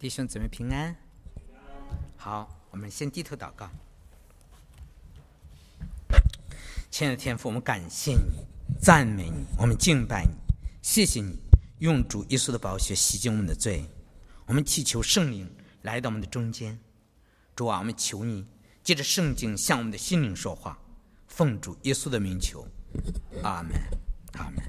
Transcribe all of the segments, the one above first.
弟兄姊妹平安。好，我们先低头祷告。亲爱的天父，我们感谢你，赞美你，我们敬拜你，谢谢你用主耶稣的宝血洗净我们的罪。我们祈求圣灵来到我们的中间。主啊，我们求你借着圣经向我们的心灵说话，奉主耶稣的名求，阿门，阿门。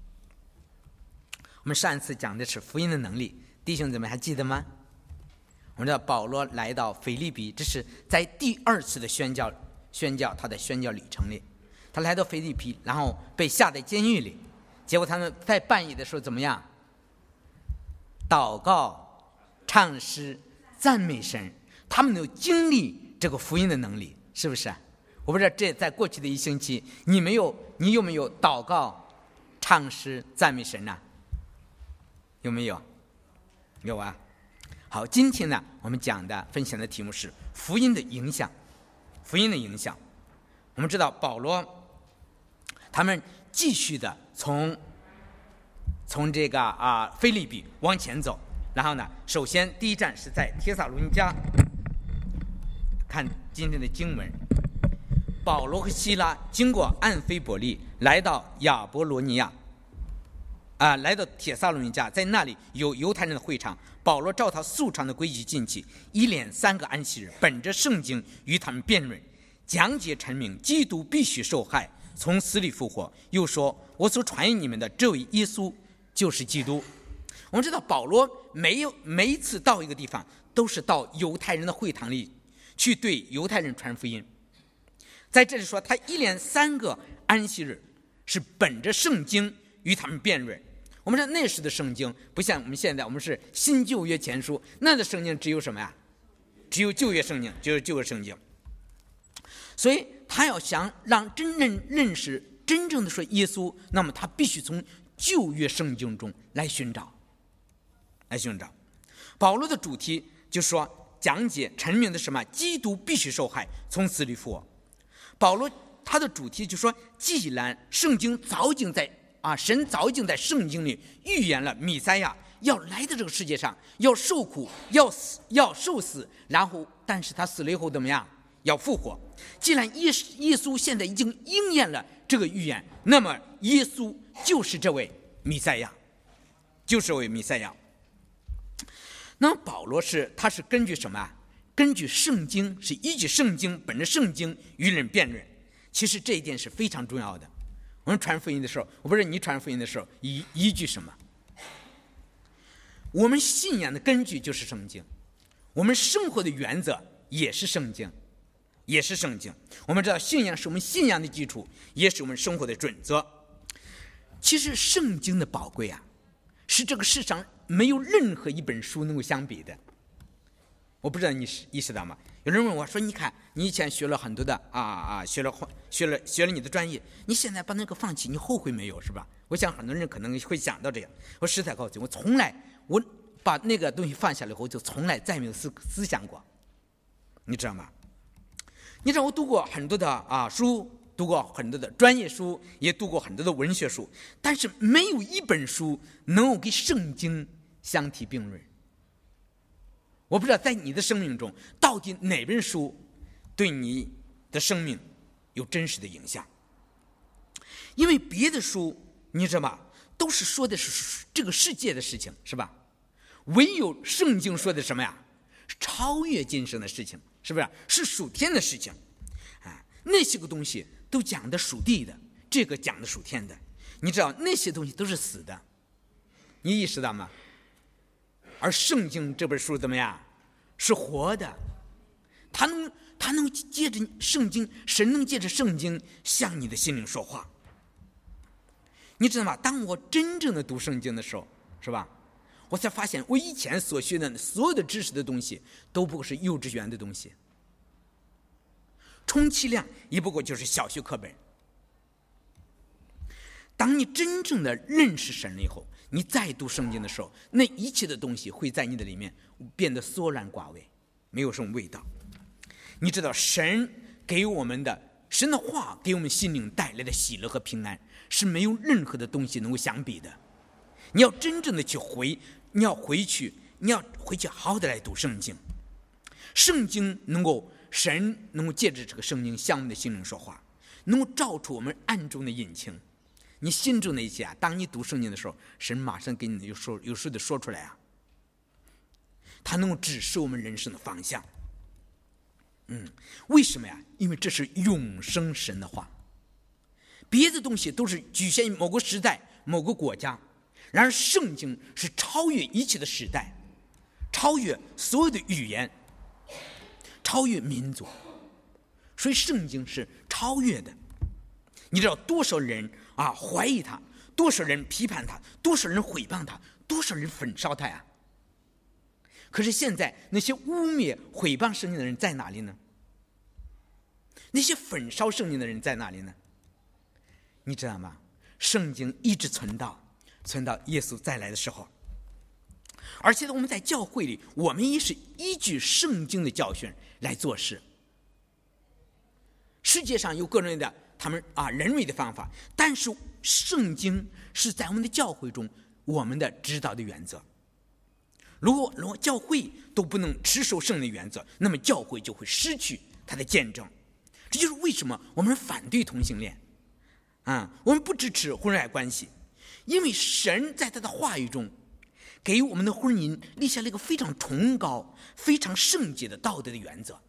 我们上一次讲的是福音的能力，弟兄姊妹还记得吗？我们知道保罗来到腓立比，这是在第二次的宣教他的宣教旅程里。他来到腓立比，然后被下在监狱里，结果他们在半夜的时候怎么样？祷告、唱诗、赞美神，他们有经历这个福音的能力，是不是？我不知道这在过去的一星期，你有没有祷告、唱诗、赞美神呢？有没有？有啊。好，今天呢，我们分享的题目是福音的影响。福音的影响，我们知道保罗他们继续的从这个腓立比往前走，然后呢，首先第一站是在帖撒罗尼迦。看今天的经文，保罗和希拉经过安菲波利，来到亚波罗尼亚。来到帖撒罗尼迦，在那里有犹太人的会场，保罗照他素常的规矩进去，一连3个安息日，本着圣经与他们辩论，讲解陈明基督必须受害，从死里复活，又说我所传给你们的这位耶稣就是基督。我们知道保罗每一次到一个地方，都是到犹太人的会堂里去对犹太人传福音。在这里说他一连3个安息日是本着圣经与他们辩论。我们说那时的圣经不像我们现在，我们是新旧约前书，那的圣经只有什么呀？只有旧约圣经，只有旧约圣经。所以他要想让真正认识真正的说耶稣，那么他必须从旧约圣经中来寻找。保罗的主题就是说讲解陈明的什么？基督必须受害，从死里复活。保罗他的主题就是说，既然圣经神早已经在圣经里预言了弥赛亚要来到这个世界上，要受苦，要受死，然后但是他死了以后怎么样？要复活。既然耶稣现在已经应验了这个预言，那么耶稣就是这位弥赛亚，那么保罗他是根据什么？根据圣经，是依据圣经，本着圣经与人辩论。其实这一点是非常重要的。我们传福音的时候，我不知道你传福音的时候依据什么？我们信仰的根据就是圣经，我们生活的原则也是圣经。我们知道信仰是我们信仰的基础，也是我们生活的准则。其实圣经的宝贵是这个世上没有任何一本书能够相比的。我不知道你意识到吗？有人问我说，你看你以前学了很多的学了你的专业，你现在把那个放弃，你后悔没有？是吧？我想很多人可能会想到这样。我实在告诉你，我把那个东西放下了以后，就从来再没有思想过。你知道吗？你知道我读过很多的书，读过很多的专业书，也读过很多的文学书，但是没有一本书能够跟圣经相提并论。我不知道在你的生命中，到底哪本书对你的生命有真实的影响？因为别的书你知道吗，都是说的是这个世界的事情，是吧？唯有圣经说的什么呀？超越今生的事情，是不是？是属天的事情。那些个东西都讲的属地的，这个讲的属天的。你知道那些东西都是死的，你意识到吗？而圣经这本书怎么样？是活的，他能借着圣经，神能借着圣经向你的心灵说话。你知道吗？当我真正的读圣经的时候，是吧？我才发现我以前所学的所有的知识的东西都不过是幼稚园的东西，充其量也不过就是小学课本。当你真正的认识神了以后，你再读圣经的时候，那一切的东西会在你的里面变得缩然寡味，没有什么味道。你知道神的话给我们心灵带来的喜乐和平安，是没有任何的东西能够相比的。你要真正的你要回去你要回去好好的来读圣经。圣经神能够借着这个圣经向我们的心灵说话，能够照出我们暗中的隐情。你心中的一些当你读圣经的时候，神马上给你有时的说出来啊。他能够指示我们人生的方向。为什么呀？因为这是永生神的话。别的东西都是局限于某个时代、某个国家，然而圣经是超越一切的时代，超越所有的语言，超越民族，所以圣经是超越的。你知道多少人怀疑他，多少人批判他，多少人毁谤他，多少人焚烧他呀？可是现在那些污蔑毁谤圣经的人在哪里呢？那些焚烧圣经的人在哪里呢？你知道吗？圣经一直存到耶稣再来的时候。而且我们在教会里，我们也是依据圣经的教训来做事。世界上有各种的他们人为的方法，但是圣经是在我们的教会中我们的指导的原则。如果教会都不能持守圣经的原则，那么教会就会失去它的见证。这就是为什么我们反对同性恋我们不支持婚外关系，因为神在他的话语中给我们的婚姻立下了一个非常崇高、非常圣洁的道德的原则。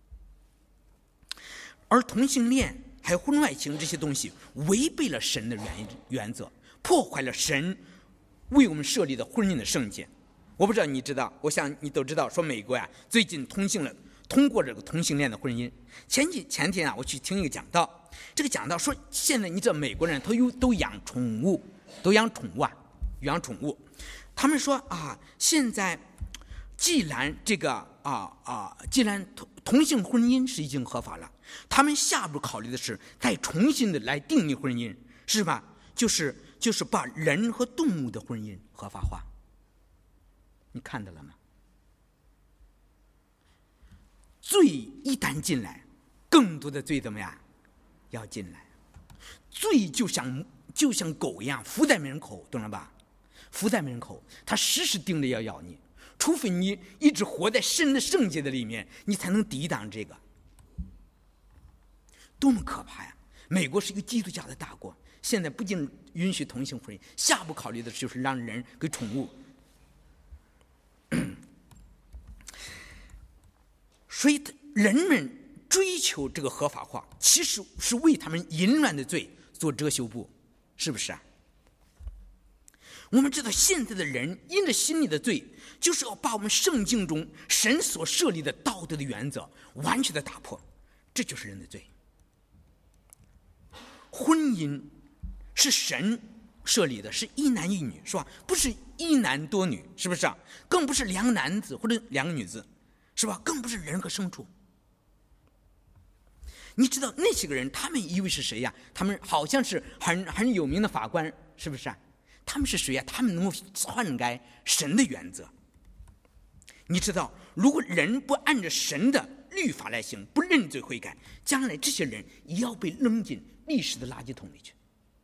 而同性恋还有婚外情这些东西违背了神的原则，破坏了神为我们设立的婚姻的圣洁。我不知道你知道，我想你都知道，说美国最近通过这个同性恋的婚姻。前天我去听一个讲道，这个讲道说，现在你知道美国人都养宠物，养宠物。他们说现在既然同性婚姻是已经合法了，他们下一步考虑的是再重新的来定义婚姻，是吧？就是把人和动物的婚姻合法化。你看到了吗？罪一旦进来，更多的罪怎么样？要进来。罪就像狗一样，伏在门口，懂了吧？伏在门口，它时时盯着要咬你，除非你一直活在神的圣洁的里面，你才能抵挡这个。多么可怕呀！美国是一个基督教的大国，现在不仅允许同性婚姻，下一步考虑的就是让人跟宠物。所以人们追求这个合法化，其实是为他们淫乱的罪做遮羞布，是不是啊？我们知道现在的人因着心里的罪，就是要把我们圣经中神所设立的道德的原则完全的打破，这就是人的罪。婚姻是神设立的，是一男一女，是吧？不是一男多女，是不是啊？更不是两个男子或者两个女子，是吧？更不是人和牲畜。你知道那些个人，他们以为是谁呀？他们好像是很有名的法官，是不是啊？他们是谁呀？他们能够篡改神的原则。你知道，如果人不按着神的律法来行，不认罪悔改，将来这些人也要被扔进历史的垃圾桶里去。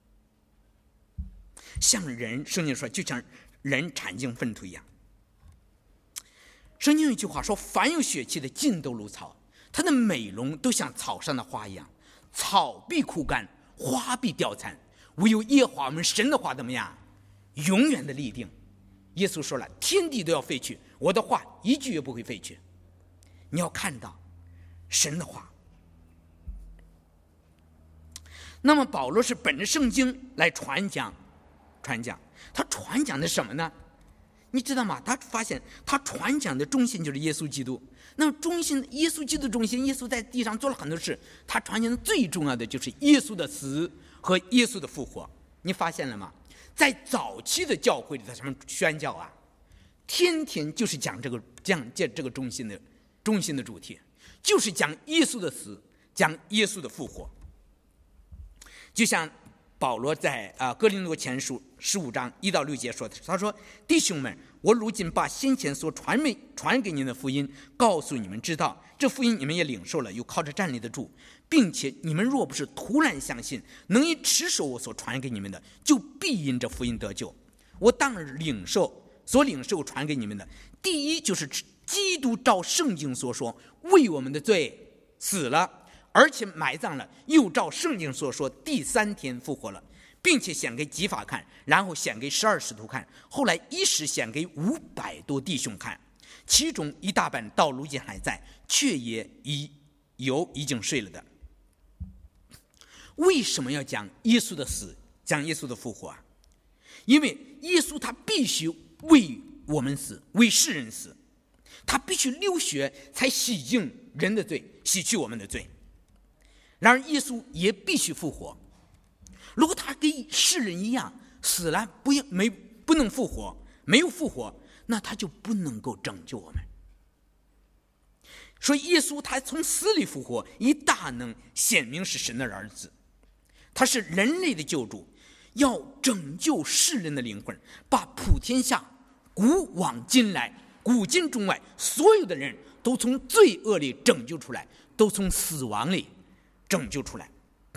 像人，圣经说就像人铲进粪土一样。圣经有一句话说，凡有血气的尽都如草，它的美容都像草上的花一样，草必枯干，花必凋残，唯有耶和华我们神的话怎么样？永远的立定。耶稣说了，天地都要废去，我的话一句也不会废去。你要看到神的话。那么保罗是本着圣经来传讲，他传讲的什么呢？你知道吗？他发现他传讲的中心就是耶稣基督。那么耶稣基督中心，耶稣在地上做了很多事，他传讲的最重要的就是耶稣的死和耶稣的复活。你发现了吗？在早期的教会里，他们宣教天天就是讲这个中心的主题，就是讲耶稣的死，讲耶稣的复活。就像保罗在哥林多前书15章1到6节说的，他说：“弟兄们，我如今把先前所传给你们的福音告诉你们知道，这福音你们也领受了，又靠着站立得住，并且你们若不是突然相信，能以持守我所传给你们的，就必因这福音得救。我当领受所领受传给你们的，第一就是基督照圣经所说为我们的罪死了，而且埋葬了，又照圣经所说第3天复活了，并且显给基法看，然后显给12使徒看，后来一时显给500多弟兄看，其中一大半到如今还在，却也有已经睡了的。为什么要讲耶稣的死，讲耶稣的复活啊？因为耶稣他必须为我们死，为世人死，他必须流血才洗净人的罪，洗去我们的罪。然而耶稣也必须复活，如果他跟世人一样死了不能复活，没有复活，那他就不能够拯救我们。所以耶稣他从死里复活，以大能显明是神的儿子，他是人类的救主，要拯救世人的灵魂，把普天下古往今来古今中外所有的人都从罪恶里拯救出来，都从死亡里拯救出来。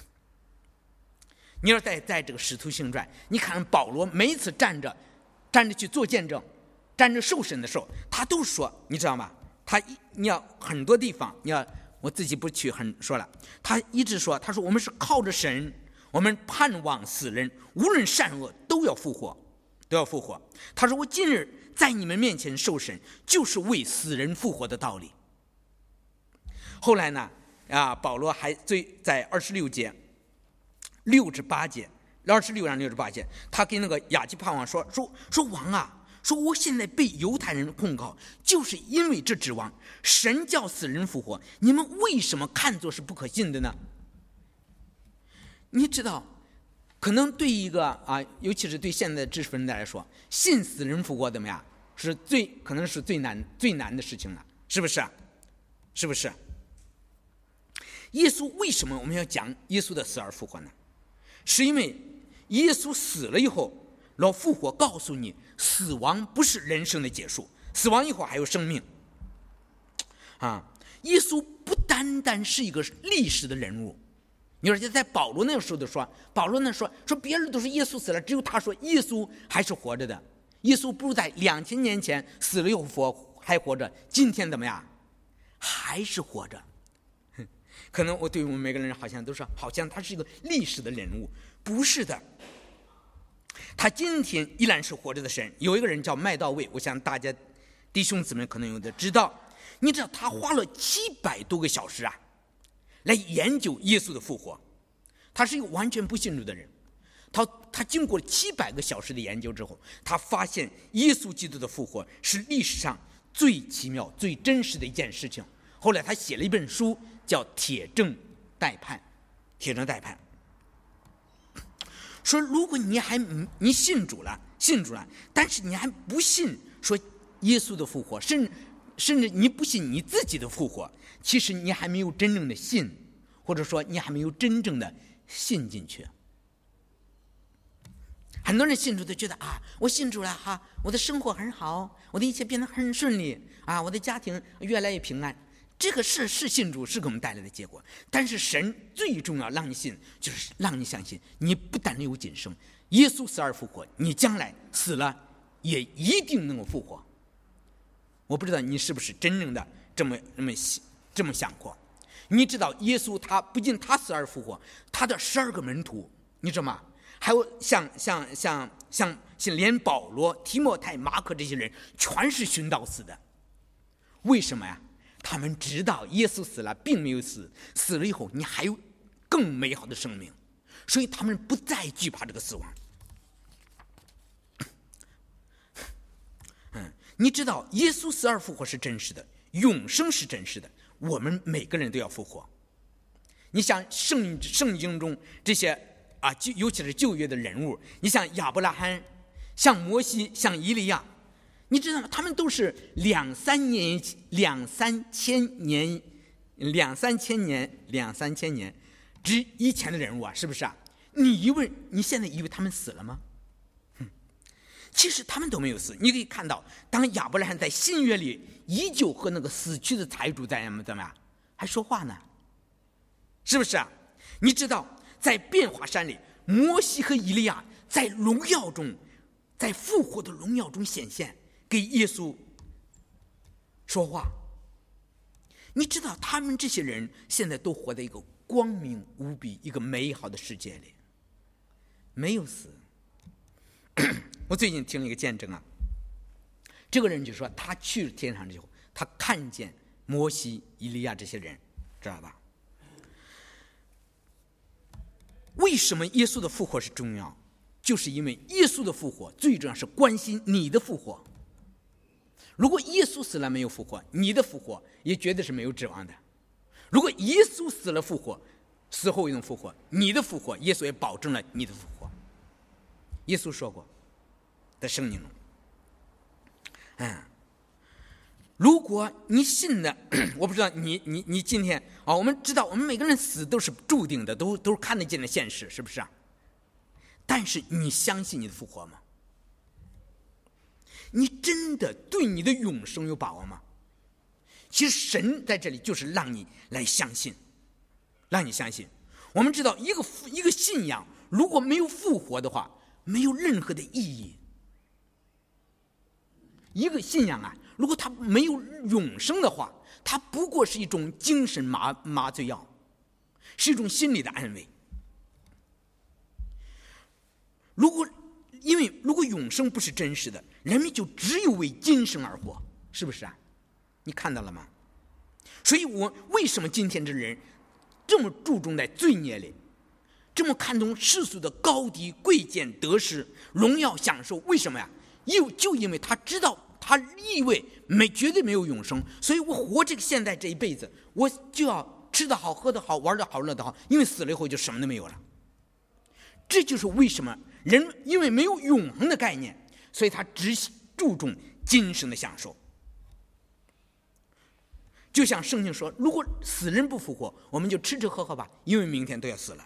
你要在这个使徒行传，你看保罗每一次站着去做见证，站着受审的时候，他都说，你知道吗？你要很多地方，我自己不去说了，他一直说，他说我们是靠着神，我们盼望死人无论善恶都要复活。他说我今日在你们面前受审，就是为死人复活的道理。后来呢保罗还在26节6至8节26章6至8节，他跟那个亚基帕王说王啊，说我现在被犹太人控告，就是因为这指望神叫死人复活，你们为什么看作是不可信的呢？你知道，可能对一个尤其是对现在的知识分子来说，信死人复活怎么样，可能是最难的事情了，是不是？耶稣为什么我们要讲耶稣的死而复活呢？是因为耶稣死了以后，然后复活，告诉你死亡不是人生的结束，死亡以后还有生命耶稣不单单是一个历史的人物。你说在保罗那个时候保罗那说别人都说耶稣死了，只有他说耶稣还是活着的。耶稣不是在2000年前死了以后还活着，今天怎么样？还是活着。可能对于我们每个人好像都说，好像他是一个历史的人物，不是的。他今天依然是活着的神。有一个人叫麦道卫，我想大家弟兄姊妹可能有的知道。你知道他花了700多个小时来研究耶稣的复活。他是一个完全不信主的人，他经过700个小时的研究之后，他发现耶稣基督的复活是历史上最奇妙最真实的一件事情。后来他写了一本书叫《铁证待判》。说如果你信主了，但是你还不信说耶稣的复活，甚至你不信你自己的复活，其实你还没有真正的信，或者说你还没有真正的信进去。很多人信主都觉得我信主了我的生活很好，我的一切变得很顺利我的家庭越来越平安。这个是信主是给我们带来的结果，但是神最重要让你信，就是让你相信你不但有今生，耶稣死而复活，你将来死了也一定能够复活。我不知道你是不是真正的这么想过。你知道耶稣他不仅他死而复活，他的12个门徒，你知道吗？还有像连保罗、提摩太、马可这些人全是殉道死的。为什么呀？他们知道耶稣死了并没有死了以后你还有更美好的生命，所以他们不再惧怕这个死亡。你知道耶稣死而复活是真实的，永生是真实的，我们每个人都要复活。你像圣经中这些尤其是旧约的人物，你像亚伯拉罕，像摩西，像以利亚，你知道吗？他们都是两三千年之以前的人物是不是你现在以为他们死了吗？其实他们都没有死。你可以看到，当亚伯拉罕在新约里依旧和那个死去的财主怎么样还说话呢，是不是你知道在变化山里，摩西和以利亚在荣耀中在复活的荣耀中显现，给耶稣说话。你知道他们这些人现在都活在一个光明无比、一个美好的世界里，没有死。我最近听了一个见证啊，这个人就说他去了天上之后，他看见摩西、以利亚这些人，知道吧？为什么耶稣的复活是重要？就是因为耶稣的复活最重要是关心你的复活。如果耶稣死了没有复活，你的复活也绝对是没有指望的。如果耶稣死了复活，死后又能复活，你的复活耶稣也保证了你的复活。耶稣说过在圣经中，如果你信的，我不知道你今天啊，我们知道我们每个人死都是注定的，都是看得见的现实，是不是啊？但是你相信你的复活吗？你真的对你的永生有把握吗？其实神在这里就是让你来相信，让你相信。我们知道一个信仰如果没有复活的话，没有任何的意义。一个信仰啊，如果它没有永生的话，它不过是一种精神麻醉药，是一种心理的安慰。因为如果永生不是真实的，人们就只有为今生而活，是不是啊？你看到了吗？所以我为什么今天这人这么注重在罪孽里，这么看重世俗的高低贵贱得失荣耀享受？为什么呀？就因为他知道他以为绝对没有永生，所以我活这个现在这一辈子，我就要吃得好喝得好玩得好乐得好，因为死了以后就什么都没有了。这就是为什么人因为没有永恒的概念，所以他只注重今生的享受。就像圣经说，如果死人不复活，我们就吃吃喝喝吧，因为明天都要死了。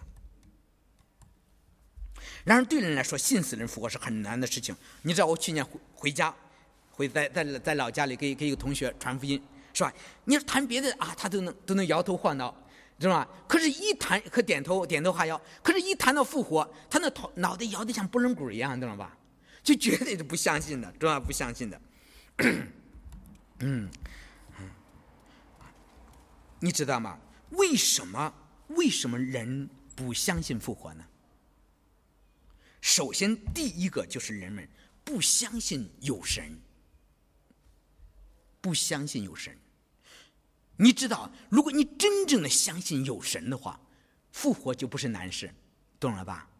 然而对人来说，信死人复活是很难的事情。你知道我去年回家，在老家里给一个同学传福音，是吧？你要谈别的啊，他都能摇头晃脑，知道吗？可是一谈可点头哈腰，可是一谈到复活，他那脑袋摇得像拨浪鼓一样，知道吧？就绝对是不相信的，知道吧？不相信的。你知道吗？为什么人不相信复活呢？首先第一个就是人们不相信有神，不相信有神。你知道，如果你真正的相信有神的话，复活就不是难事，懂了吧？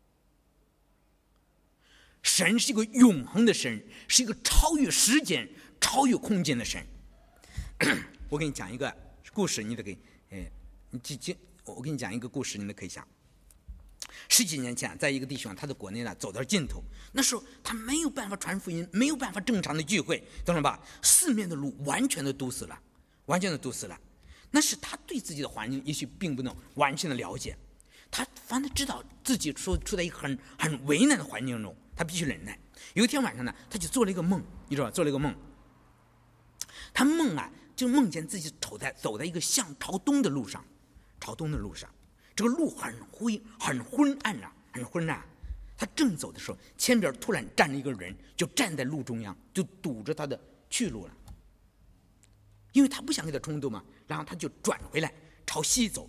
神是一个永恒的神，是一个超越时间超越空间的神。我给你讲一个故事，你得给我给你讲一个故事，你都可以想。10几年前，在一个弟兄他在国内呢走到尽头，那时候他没有办法传福音，没有办法正常的聚会，懂了吧？四面的路完全的堵死了。那是他对自己的环境也许并不能完全的了解，他反正知道自己处在一个很为难的环境中，他必须忍耐。有一天晚上呢，他就做了一个梦，你知道，做了一个梦。他就梦见自己走在一个向朝东的路上，这个路很昏暗啊，很昏暗。他正走的时候，前边突然站了一个人，就站在路中央，就堵着他的去路了。因为他不想跟他冲突嘛，然后他就转回来朝西走。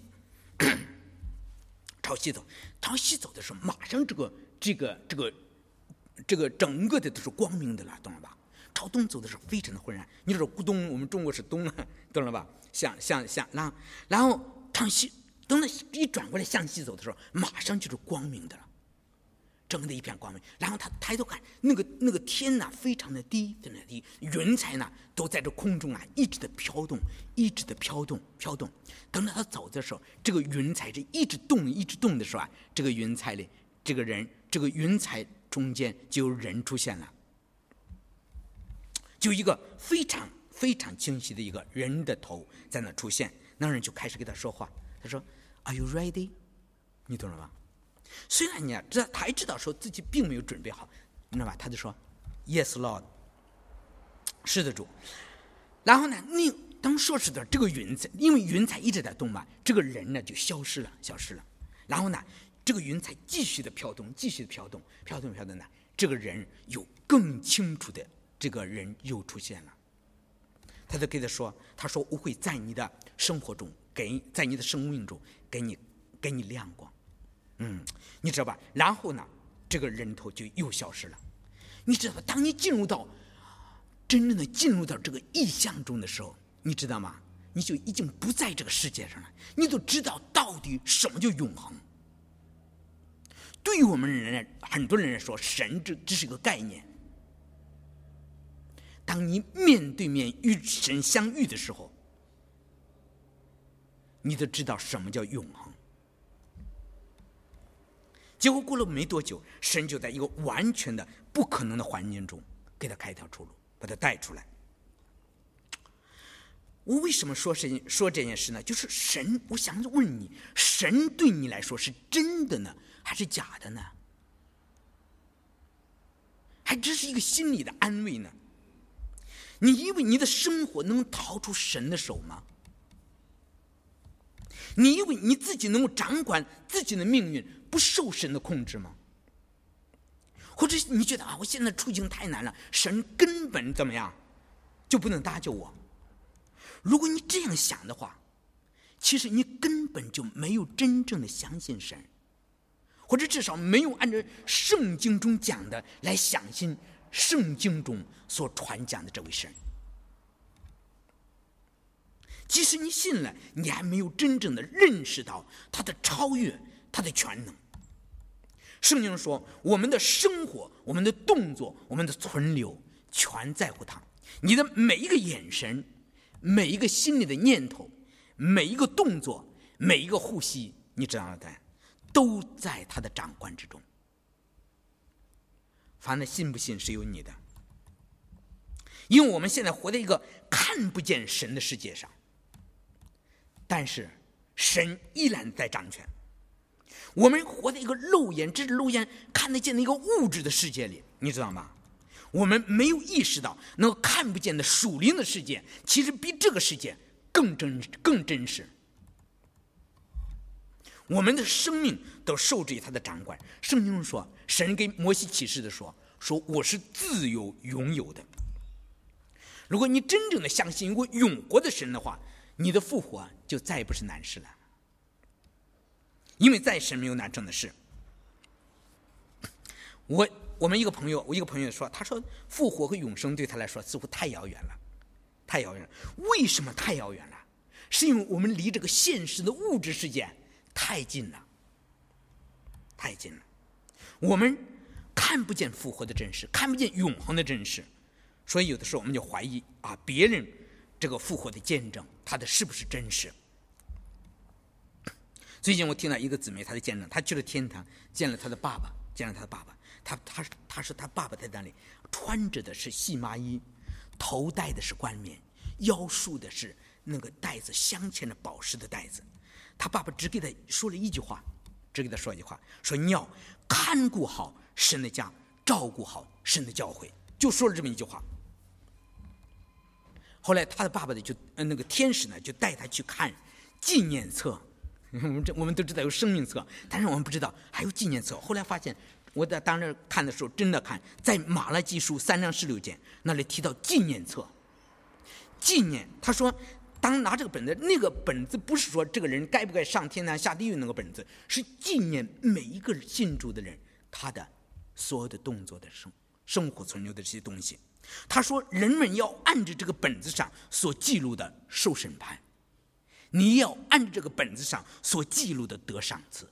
朝西走的时候，马上这个整个的都是光明的了，懂了吧？朝东走的时候非常的昏暗。你说东，我们中国是东啊，懂了吧？向然后朝西，等他一转过来向西走的时候，马上就是光明的了，整个的一片光明。然后他抬头看，那个天呐，非常的低，云彩呢都在这空中啊，一直的飘动。等到他走的时候，这个云彩是一直动的时候啊，这个云彩里，这个云彩中间就有人出现了。就一个非常非常清晰的一个人的头在那出现，那人就开始跟他说话。他说 ：“Are you ready？” 你懂了吧？虽然你他还知道说自己并没有准备好，你知道吧？他就说 ：“Yes, Lord。”是的，主。然后呢，当说是的这个云彩，因为云彩一直在动嘛，这个人呢就消失了。然后呢， 这个云彩继续的飘动，继续的飘动，飘动呢，这个人有更清楚的这个人又出现了。他就给他说，他说我会在你的生活中在你的生命中给你亮光。你知道吧？然后呢，这个人头就又消失了。你知道吧？当你真正的进入到这个意象中的时候，你知道吗？你就已经不在这个世界上了，你都知道到底什么叫永恒。对于我们很多人来说，神只是一个概念。当你面对面与神相遇的时候，你都知道什么叫永恒。结果过了没多久，神就在一个完全的不可能的环境中给他开一条出路，把他带出来。我为什么说这件事呢？就是神，我想问你，神对你来说是真的呢，还是假的呢？还只是一个心理的安慰呢？你以为你的生活能逃出神的手吗？你以为你自己能够掌管自己的命运，不受神的控制吗？或者你觉得我现在处境太难了，神根本怎么样就不能搭救我？如果你这样想的话，其实你根本就没有真正的相信神，或者至少没有按照圣经中讲的来相信圣经中所传讲的这位神。即使你信了，你还没有真正的认识到他的超越，他的全能。圣经说，我们的生活，我们的动作，我们的存留，全在乎他。你的每一个眼神，每一个心里的念头，每一个动作，每一个呼吸，你知道的，都在他的掌管之中。反正信不信是由你的，因为我们现在活在一个看不见神的世界上，但是神依然在掌权。我们活在一个只是肉眼看得见的一个物质的世界里，你知道吗？我们没有意识到那个看不见的属灵的世界其实比这个世界更真实。我们的生命都受制于他的掌管。圣经中说，神给摩西启示的说我是自由拥有的。如果你真正的相信有个永活的神的话，你的复活就再也不是难事了，因为在神没有难成的事。我一个朋友说，他说复活和永生对他来说似乎太遥远了。为什么太遥远了？是因为我们离这个现实的物质世界太近了。我们看不见复活的真实，看不见永恒的真实，所以有的时候我们就怀疑别人这个复活的见证，他的是不是真实？最近我听到一个姊妹，她的见证，她去了天堂，见了她的爸爸。他说他爸爸在那里穿着的是细麻衣，头戴的是冠冕，腰束的是那个带子镶嵌着宝石的带子。他爸爸只给他说了一句话，说你要看顾好神的家，照顾好神的教会，就说了这么一句话。后来他的爸爸那个天使呢，就带他去看纪念册。我们都知道有生命册，但是我们不知道还有纪念册。后来发现，我在当时看的时候真的看，在马拉基书3章16节那里提到纪念册。纪念，他说当拿这个本子，那个本子不是说这个人该不该上天堂下地狱那个本子，是纪念每一个信主的人他的所有的动作的生活存留的这些东西。他说人们要按着这个本子上所记录的受审判，你要按这个本子上所记录的得赏赐。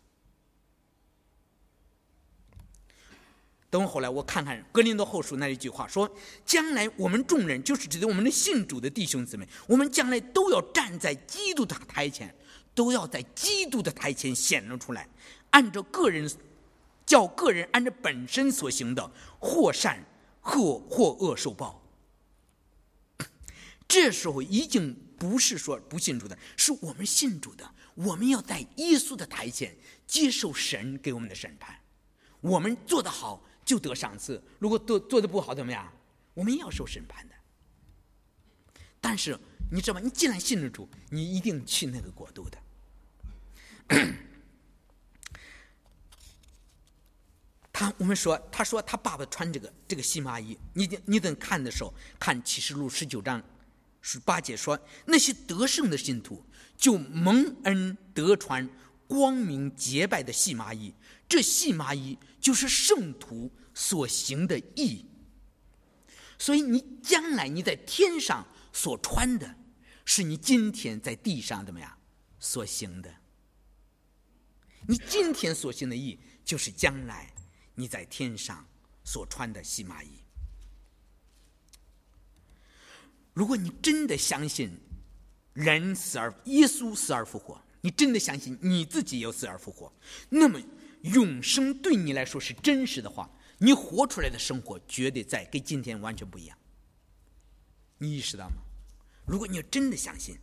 等后来我看看哥林多后书那一句话说，将来我们众人，就是指的我们的信主的弟兄姊妹，我们将来都要站在基督的台前，都要在基督的台前显露出来，叫个人按照本身所行的，或善或恶受报。这时候已经不是说不信主的，是我们信主的，我们要在耶稣的台前接受神给我们的审判。我们做得好就得赏赐，如果做得不好怎么样，我们也要受审判的。但是你知道吗？你既然信了主，你一定去那个国度的。 他说他爸爸穿这个细麻衣，你等看的时候，看启示录19章18节说，那些得胜的信徒就蒙恩得穿光明洁白的细麻衣，这细麻衣就是圣徒所行的义。所以你将来你在天上所穿的，是你今天在地上怎么样所行的。你今天所行的义，就是将来你在天上所穿的细麻衣。如果你真的相信耶稣死而复活，你真的相信你自己有死而复活，那么永生对你来说是真实的话，你活出来的生活绝对跟今天完全不一样。你意识到吗？如果你真的相信，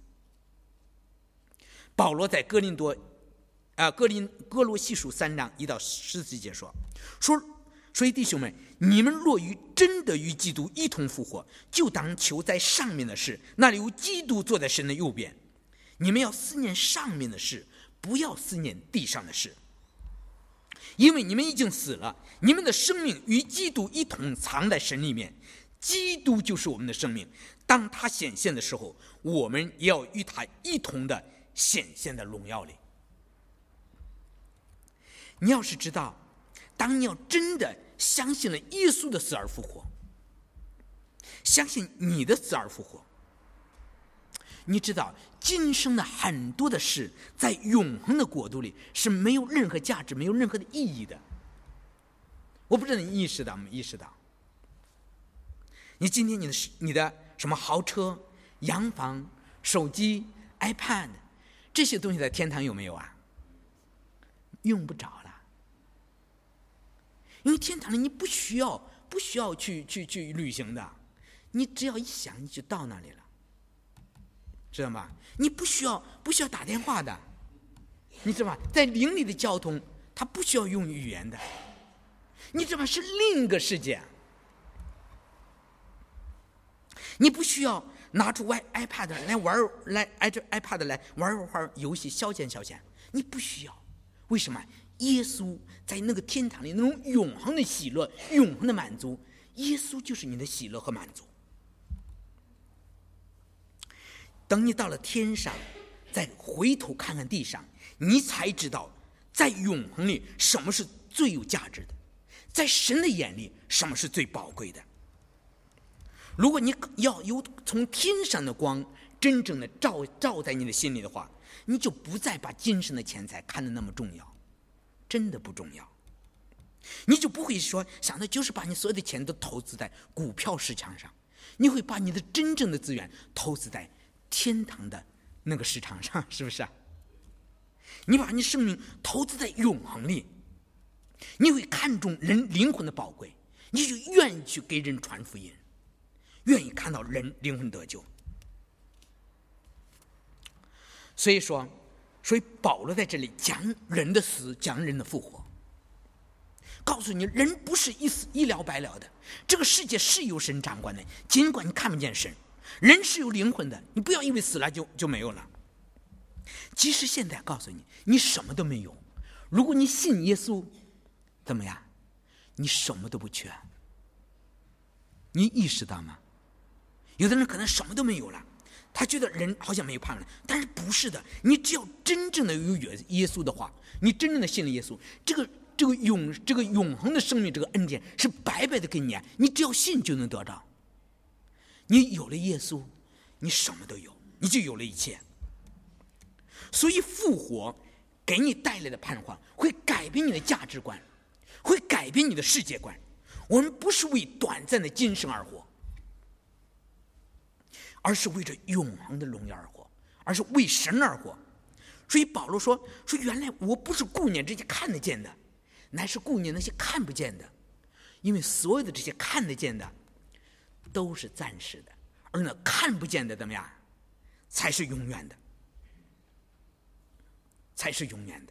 保罗在哥罗西书3章1到14节说，所以弟兄们，你们若真的与基督一同复活，就当求在上面的事，那里有基督坐在神的右边。你们要思念上面的事，不要思念地上的事，因为你们已经死了，你们的生命与基督一同藏在神里面。基督就是我们的生命，当他显现的时候，我们也要与他一同的显现在荣耀里。你要是知道，当你要真的相信了耶稣的死而复活，相信你的死而复活，你知道今生的很多的事在永恒的国度里是没有任何价值，没有任何的意义的。我不知道你意识到没意识到？你今天你的什么豪车、洋房、手机、iPad 这些东西在天堂有没有啊？用不着了，因为天堂里你不需要去旅行的，你只要一想你就到那里了，知道吗？你不需要打电话的，你知道吗？在灵里的交通它不需要用语言的，你知道吗？是另一个世界。你不需要拿出iPad 来玩一会儿游戏消遣，你不需要。为什么？耶稣在那个天堂里那种永恒的喜乐、永恒的满足，耶稣就是你的喜乐和满足。等你到了天上，再回头看看地上，你才知道在永恒里什么是最有价值的，在神的眼里什么是最宝贵的。如果你要有从天上的光真正的照在你的心里的话，你就不再把今生的钱财看得那么重要，真的不重要。你就不会说想到就是把你所有的钱都投资在股票市场上，你会把你的真正的资源投资在天堂的那个市场上，是不是啊？你把你生命投资在永恒里，你会看重人灵魂的宝贵，你就愿意去给人传福音，愿意看到人灵魂得救。所以保罗在这里讲人的死，讲人的复活，告诉你人不是一死一了百了的，这个世界是由神掌管的，尽管你看不见神，人是有灵魂的，你不要以为死了就没有了。即使现在告诉你你什么都没有，如果你信耶稣怎么样，你什么都不缺。你意识到吗？有的人可能什么都没有了，他觉得人好像没有盼望了，但是不是的，你只要真正的有耶稣的话，你真正的信了耶稣，这个永恒的生命，这个恩典是白白的给你，你只要信就能得到。你有了耶稣，你什么都有，你就有了一切。所以复活给你带来的盼望会改变你的价值观，会改变你的世界观。我们不是为短暂的今生而活，而是为着永恒的荣耀而活，而是为神而活。所以保罗说原来我不是顾念这些看得见的，乃是顾念那些看不见的，因为所有的这些看得见的都是暂时的，而那看不见的怎么样，才是永远的，才是永远的。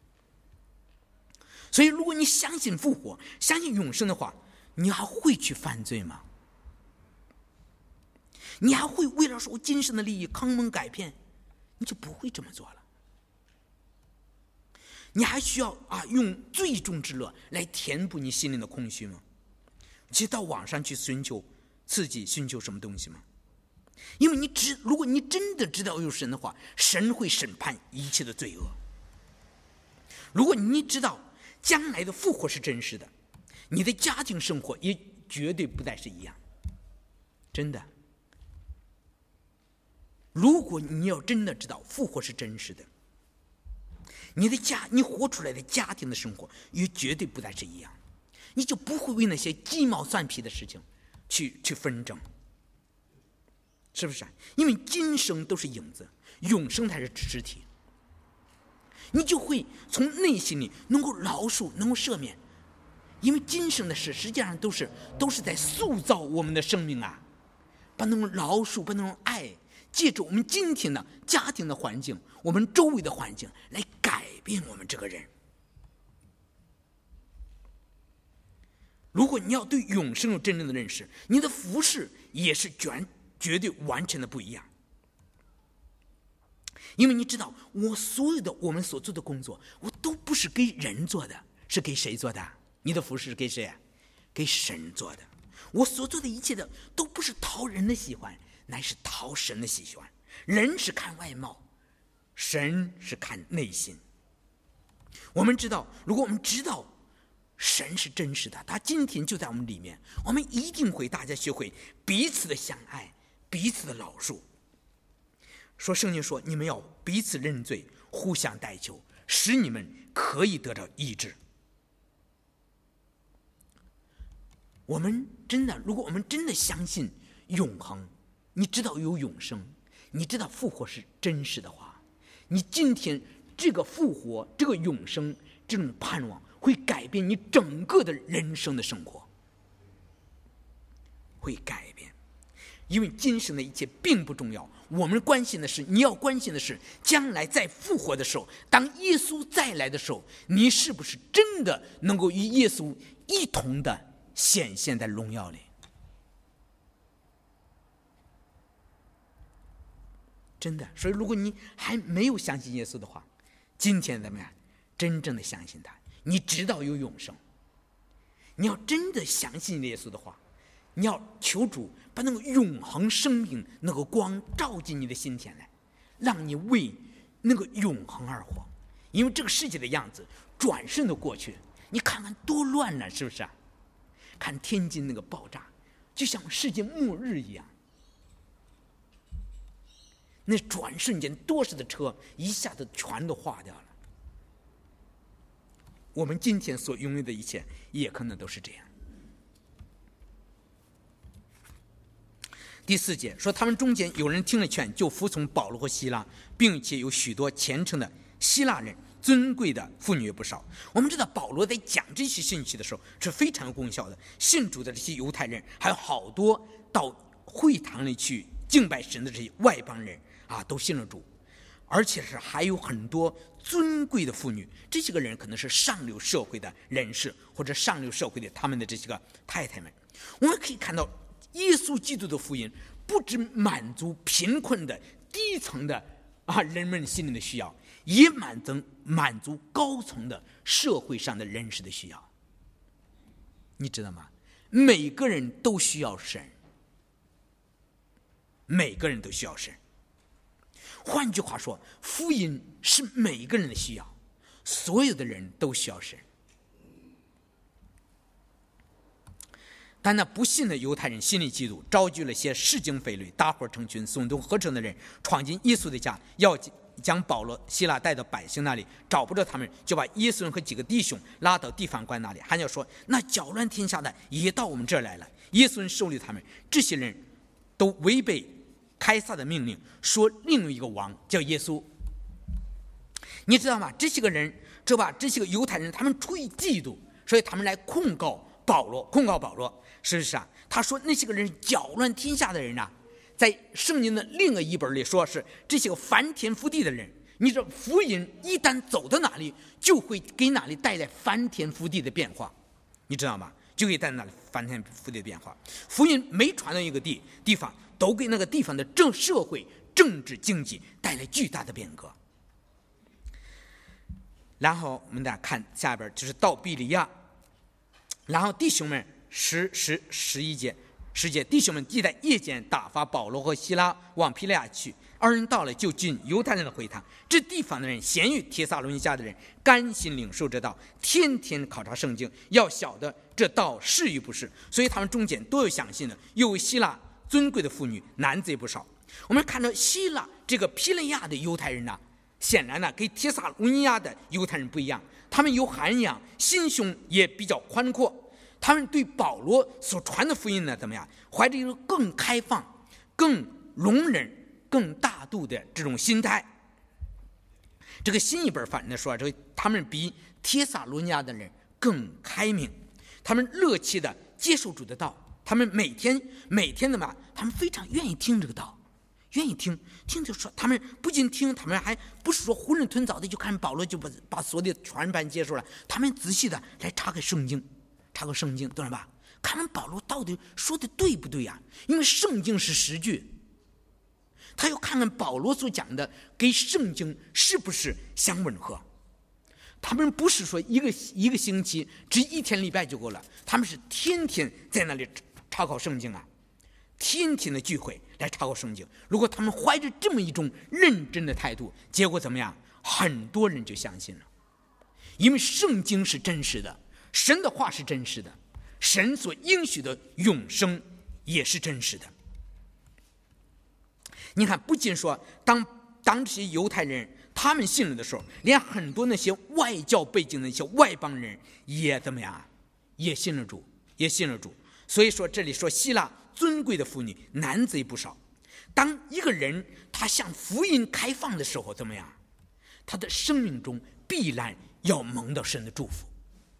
所以如果你相信复活，相信永生的话，你还会去犯罪吗？你还会为了说今生的利益坑蒙拐骗，你就不会这么做了。 你还需要用最终之乐来填补你心灵的空虚吗？其实到网上去寻求刺激，寻求什么东西吗？因为如果你真的知道有神的话，神会审判一切的罪恶。如果你知道将来的复活是真实的，你的家庭生活也绝对不再是一样。真的，如果你要真的知道复活是真实的，你活出来的家庭的生活也绝对不再是一样，你就不会为那些鸡毛蒜皮的事情去纷争，是不是？因为今生都是影子，永生才是实体。你就会从内心里能够饶恕，能够赦免，因为今生的事实际上都是在塑造我们的生命啊，把那种饶恕，把那种爱，借助我们今天的家庭的环境，我们周围的环境来改变我们这个人。如果你要对永生有真正的认识，你的服事也是绝对完全的不一样。因为你知道，我们所做的工作，我都不是给人做的，是给谁做的？你的服事是给谁？给神做的。我所做的一切的都不是讨人的喜欢，乃是讨神的喜欢。人是看外貌，神是看内心。我们知道，如果我们知道神是真实的，他今天就在我们里面，我们一定会大家学会彼此的相爱，彼此的饶恕。说圣经说，你们要彼此认罪，互相代求，使你们可以得到医治。如果我们真的相信永恒，你知道有永生，你知道复活是真实的话，你今天这个复活，这个永生，这种盼望会改变你整个的人生的生活，会改变。因为今生的一切并不重要，我们关心的是，你要关心的是，将来在复活的时候，当耶稣再来的时候，你是不是真的能够与耶稣一同的显现在荣耀里？真的，所以如果你还没有相信耶稣的话，今天怎么样？真正的相信他，你知道有永生。你要真的相信耶稣的话，你要求主把那个永恒生命那个光照进你的心田来，让你为那个永恒而活。因为这个世界的样子转瞬的过去，你看看多乱了，是不是？看天津那个爆炸，就像世界末日一样，那转瞬间多少的车一下子全都化掉了。我们今天所拥有的一切也可能都是这样。第4节说，他们中间有人听了劝，就服从保罗和希拉，并且有许多虔诚的希腊人，尊贵的妇女也不少。我们知道保罗在讲这些信息的时候是非常有功效的，信主的这些犹太人，还有好多到会堂里去敬拜神的这些外邦人都信了主，而且是还有很多尊贵的妇女。这些个人可能是上流社会的人士，或者上流社会的他们的这些个太太们。我们可以看到，耶稣基督的福音不只满足贫困的低层的人们心灵的需要，也满足高层的社会上的人士的需要。你知道吗？每个人都需要神，每个人都需要神。换句话说，福音是每个人的需要，所有的人都需要神。但那不信的犹太人心里嫉妒，招聚了些市井匪类，大伙成群，耸动合成的人，闯进耶稣的家，要将保罗、希拉带到百姓那里，找不着他们，就把耶稣和几个弟兄拉到地方官那里，还要说，那搅乱天下的也到我们这儿来了。耶稣收留他们，这些人都违背凯撒的命令，说另一个王叫耶稣。你知道吗？这些个人，这些个犹太人，他们出于嫉妒，所以他们来控告保罗。是不是他说那些个人搅乱天下的人在圣经的另一本里说是这些个翻天覆地的人。你这福音一旦走到哪里，就会给哪里带来翻天覆地的变化，你知道吗？就会带来哪里翻天覆地的变化。福音没传到一个地方，都给那个地方的社会、政治、经济带来巨大的变革。 然后我们再看下边，就是到比利亚。然后弟兄们11节，弟兄们既在夜间打发保罗和希拉往庇利亚去，二人到了就进犹太人的会堂。这地方的人咸于帖撒罗尼迦的人，甘心领受这道，天天考察圣经，要晓得这道是与不是。所以他们中间都有相信的，又希腊尊贵的妇女，男子也不少。我们看到希腊这个庇利亚的犹太人呢，显然呢跟帖撒罗尼迦的犹太人不一样，他们有涵养，心胸也比较宽阔。他们对保罗所传的福音呢，怎么样？怀着一个更开放、更容忍、更大度的这种心态。这个新一本反正说，他们比帖撒罗尼迦的人更开明，他们热切的接受主的道，他们每天的嘛，他们非常愿意听这个道，愿意听就说，他们不仅听，他们还不是说囫囵吞枣的就看保罗就把所有的全盘接受了，他们仔细的来查个圣经，懂了吧？看看保罗到底说的对不对呀？因为圣经是实据，他要看看保罗所讲的跟圣经是不是相吻合。他们不是说一个星期只1天礼拜就够了，他们是天天在那里查考圣经啊，天天的聚会来查考圣经。如果他们怀着这么一种认真的态度，结果怎么样？很多人就相信了，因为圣经是真实的，神的话是真实的，神所应许的永生也是真实的。你看，不仅说当这些犹太人他们信了的时候，连很多那些外教背景的一些外邦人也怎么样？也信了主。所以说这里说希腊尊贵的妇女，男子也不少。当一个人他向福音开放的时候，怎么样？他的生命中必然要蒙到神的祝福。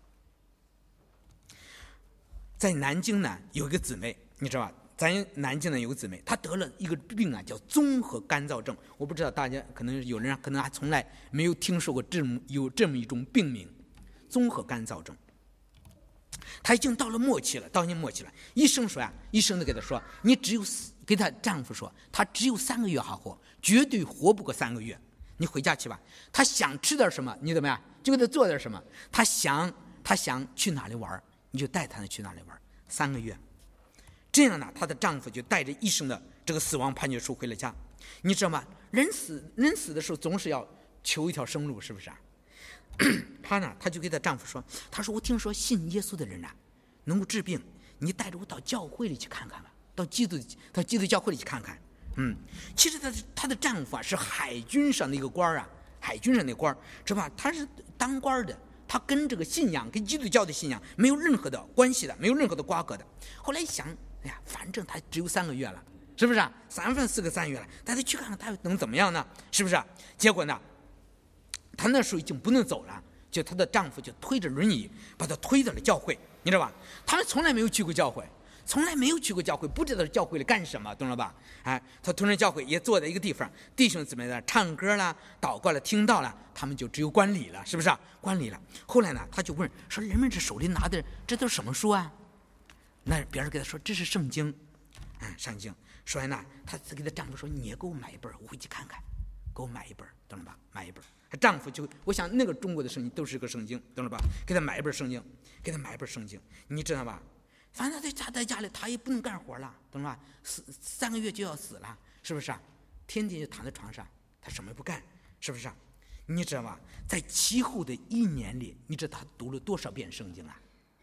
在南京呢，有一个姊妹，你知道吧？咱南京呢有个姊妹，她得了一个病啊，叫综合干燥症。我不知道大家可能有人可能还从来没有听说过有这么一种病名，综合干燥症。她已经到末期了，医生说呀，医生就给她说，你只有给她丈夫说，她只有3个月还活，绝对活不过3个月。你回家去吧。她想吃点什么，你怎么样？就给她做点什么。她想去哪里玩，你就带她去哪里玩。3个月。这样呢，她的丈夫就带着医生的这个死亡判决书回了家。你知道吗？人死的时候总是要求一条生路，是不是啊？她就给她丈夫说，她说我听说信耶稣的人啊能够治病，你带着我到教会里去看看吧，到基督教会里去看看。其实她的丈夫啊是海军上的一个官啊，知道吧？他是当官的，他跟这个信仰，跟基督教的信仰没有任何的关系的，没有任何的瓜葛的。后来想，哎呀，反正他只有3个月了，是不是啊？3分4个3月了，大家去看看他能怎么样呢？是不是啊？结果呢，她那时候已经不能走了，就她的丈夫就推着轮椅把她推到了教会，你知道吧？他们从来没有去过教会，不知道教会里干什么，懂了吧？他推着教会也坐在一个地方，弟兄姊妹在唱歌啦、祷告了、听到了，他们就只有观礼了，是不是啊？观礼了。后来呢，他就问说：“人们这手里拿的这都是什么书啊？”那别人给他说：“这是圣经。”圣经。说完呢，他给他丈夫说：“你也给我买一本，我回去看看，给我买一本，懂了吧？买一本。”他丈夫就，我想那个中国的圣经都是个圣经，懂了吧？给他买一本圣经，你知道吧？反正他在家里，他也不能干活了，懂了吧？3个月就要死了，是不是啊？天天就躺在床上，他什么也不干，是不是啊？你知道吧？在其后的1年里，你知道他读了多少遍圣经啊？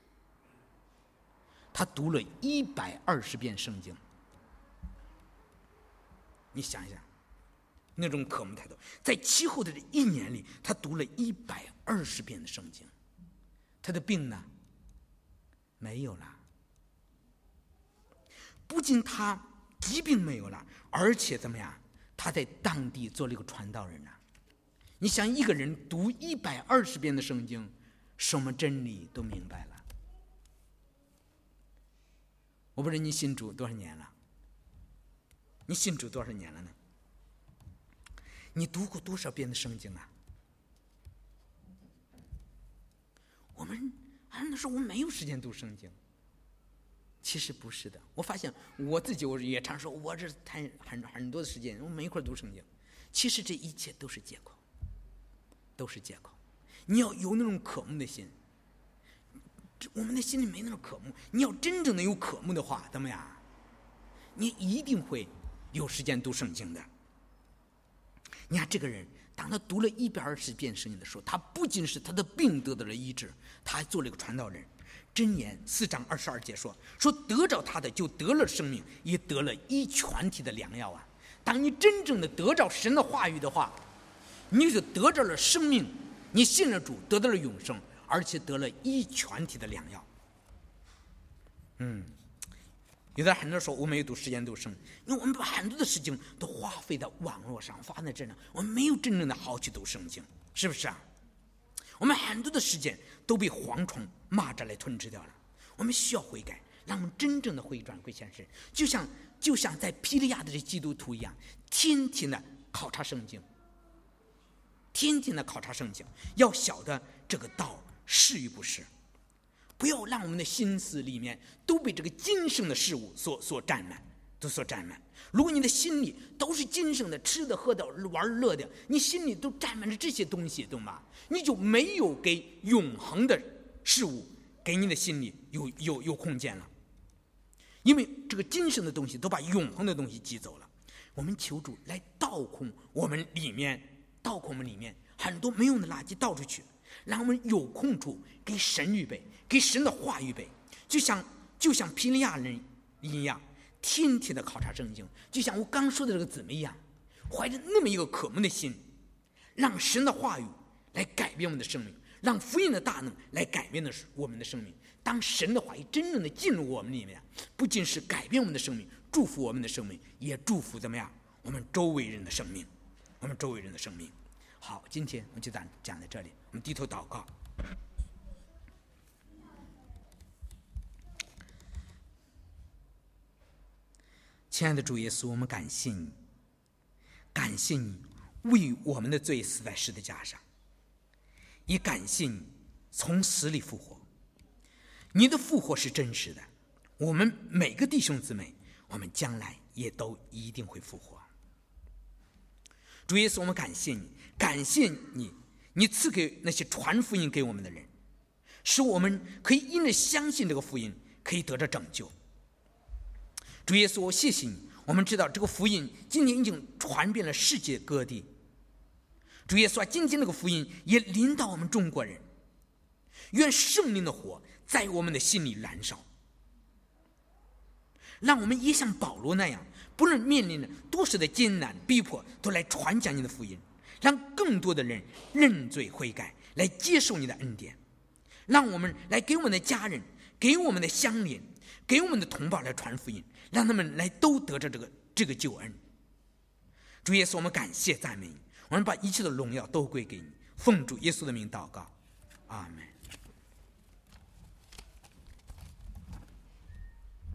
他读了120遍圣经。你想一想，那种渴慕态度，在其后的这1年里，他读了120遍的圣经。他的病呢，没有了。不仅他疾病没有了，而且怎么样？他在当地做了一个传道人啊！你想，一个人读120遍的圣经，什么真理都明白了。我不知道你信主多少年了？你信主多少年了呢？你读过多少遍的圣经啊？我们那时候我没有时间读圣经。其实不是的，我发现我自己，我也常说，我这谈很多的时间，我没一块读圣经。其实这一切都是借口， 你要有那种渴慕的心。我们的心里没那种渴慕，你要真正的有渴慕的话，怎么样？你一定会有时间读圣经的。你看这个人，当他读了120遍圣经的时候，他不仅是他的病得到了医治，他还做了一个传道人。箴言4章22节说得着他的就得了生命，也得了医全体的良药啊！当你真正的得着神的话语的话，你就得着了生命，你信了主，得到了永生，而且得了医全体的良药。有的很多说我没有读时间读圣，因为我们把很多的事情都花费在网络上，花在这上，我们没有真正的好去读圣经，是不是啊？我们很多的时间都被蝗虫蚂蚱来吞吃掉了。我们需要悔改，让我们真正的回转归现实，就像在庇利亚的这基督徒一样，天天的考察圣经，要晓得这个道是与不是。不要让我们的心思里面都被这个今生的事物所占满。如果你的心里都是今生的，吃的喝的玩乐的，你心里都占满了这些东西，懂吗？你就没有给永恒的事物给你的心里有空间了。因为这个今生的东西都把永恒的东西挤走了。我们求主来倒空我们里面很多没用的垃圾倒出去，让我们有空处给神预备，给神的话预备。就像庇利亚人一样，天天的考察圣经，就像我刚说的这个姊妹一样，怀着那么一个渴慕的心，让神的话语来改变我们的生命，让福音的大能来改变我们的生命。当神的话语真正的进入我们里面，不仅是改变我们的生命，祝福我们的生命，也祝福怎么样？我们周围人的生命。好，今天我们就讲在这里，我们低头祷告。亲爱的主耶稣，我们感谢你为我们的罪死在十字架上，也感谢你从死里复活。你的复活是真实的，我们每个弟兄姊妹，我们将来也都一定会复活。主耶稣，我们感谢你，你赐给那些传福音给我们的人，使我们可以因着相信这个福音，可以得着拯救。主耶稣，我谢谢你，我们知道这个福音今天已经传遍了世界各地。主耶稣啊，今天这个福音也临到我们中国人，愿圣灵的火在我们的心里燃烧，让我们也像保罗那样，不论面临着多少的艰难逼迫，都来传讲你的福音，让更多的人认罪悔改，来接受你的恩典。让我们来给我们的家人，给我们的乡邻，给我们的同胞来传福音，让他们来都得着这个救恩。主耶稣，我们感谢赞美你，我们把一切的荣耀都归给你，奉主耶稣的名祷告，阿们。